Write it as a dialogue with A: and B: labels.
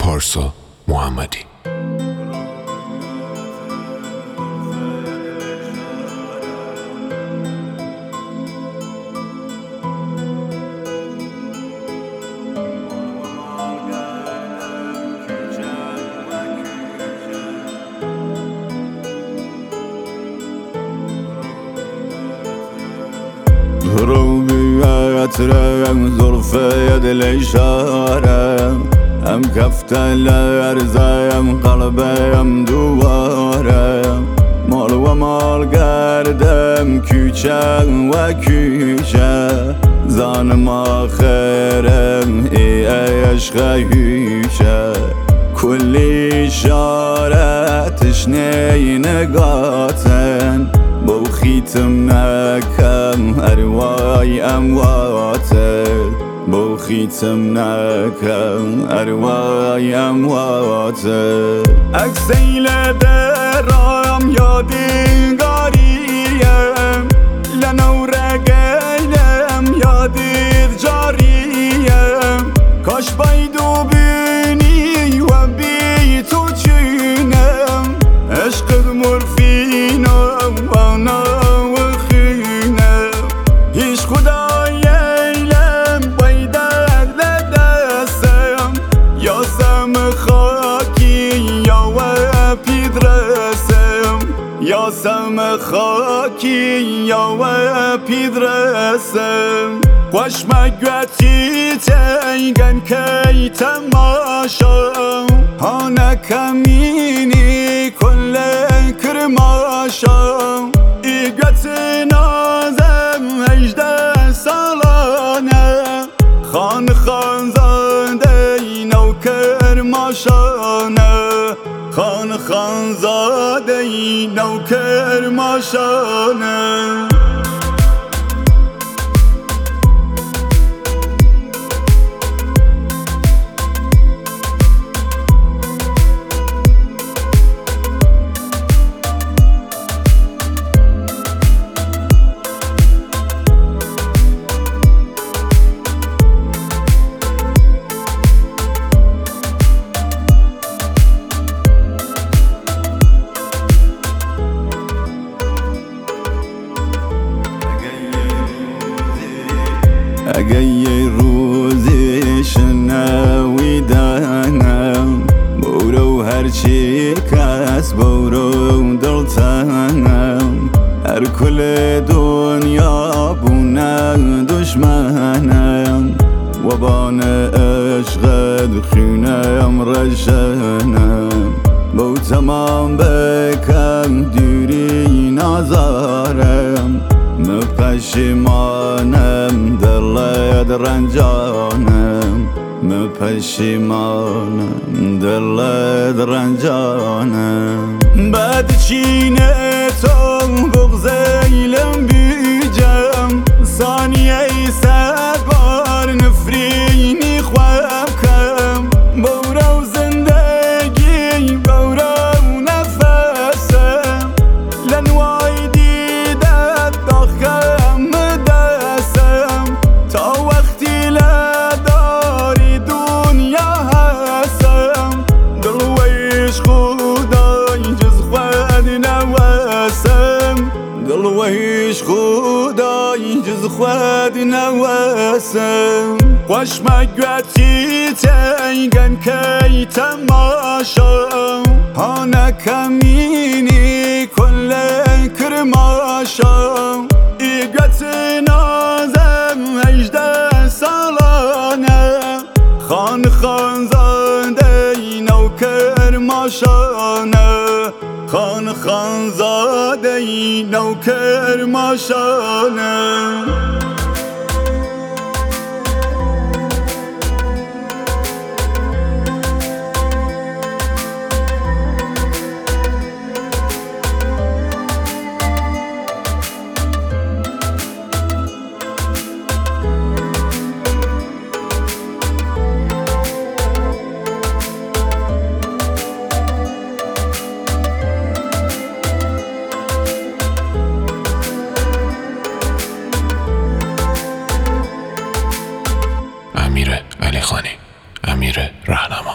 A: پارسا محمدی.
B: روبيات رم ظرفة يد الإشارة هم كفتة لأرزايم قلبيم دوارة مال ومال قردم كوچه و كوچه زانم آخرم ای عشق هوچه كل إشارة تشني نقاتن بو خيتم نكم أرواي أمواتل بو خيتم نكم أرواي أمواتل أكسيل درام يادي قاريم لنور قيلم يادي جاريم كاش بايدو بيني وبيتو جينم عشق مورفينم وانا وخينم هيش خداي ايلم بايدك لدستم يا سم خاكي يا وبيدرسم يا سم خاكي يا وبيدرسم خوش مگوتی تنگن کی تماشا هانا کمینی کل کرماشا ایگوت نازم 18 سالانه خان زاده نوکر ماشانه خان زاده نوکر ماشانه اگه یه روزی شنوی دانم برو هرچی کس برو دلتنم هر کل دنیا بونه دشمنم و بان عشقت خونم رشنم با تمام بکم دوری نازارم مپشیمانم دلت رنجانم مپشیمانم دلت رنجانم بعد چینه تو بغزیلم بیجم ثانیه صد بار نفرینی خواب کم برو زندگی برو نفسم لنوای دیدت داخم دستم تا وقتی لداری دنیا هستم دلویش خدای جز خود نوستم دلویش خدای جز خود نوستم خوش مگوتی تنگن کی تماشا هانا کمینی کل کرماشا ایگوت نازم 18 سالانه خان زاده نوکر ماشانه خان زاده نوکر ماشانه
A: امیر علیخانی، امیر رهنما.